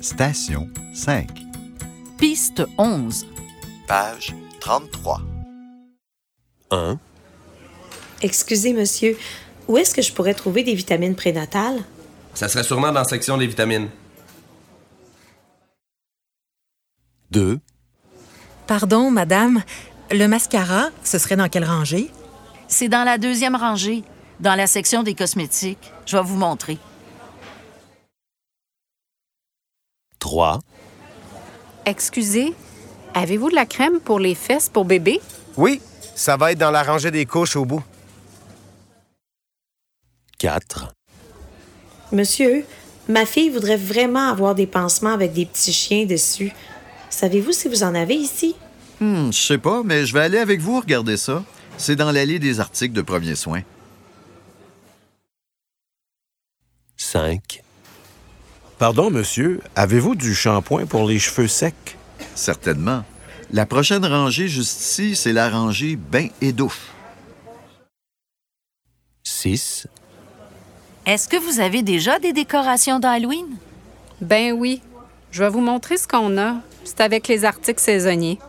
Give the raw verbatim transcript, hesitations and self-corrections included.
Station cinq. Piste onze. Page trente-trois. un. Excusez, monsieur, où est-ce que je pourrais trouver des vitamines prénatales? Ça serait sûrement dans la section des vitamines. deux. Pardon, madame, le mascara, ce serait dans quelle rangée? C'est dans la deuxième rangée, dans la section des cosmétiques. Je vais vous montrer. trois. Excusez, avez-vous de la crème pour les fesses pour bébé? Oui, ça va être dans la rangée des couches au bout. quatre. Monsieur, ma fille voudrait vraiment avoir des pansements avec des petits chiens dessus. Savez-vous si vous en avez ici? Hmm, je sais pas, mais je vais aller avec vous regarder ça. C'est dans l'allée des articles de premiers soins. cinq. Pardon, monsieur, avez-vous du shampoing pour les cheveux secs? Certainement. La prochaine rangée juste ici, c'est la rangée bain et douche. six. Est-ce que vous avez déjà des décorations d'Halloween? Ben oui. Je vais vous montrer ce qu'on a. C'est avec les articles saisonniers.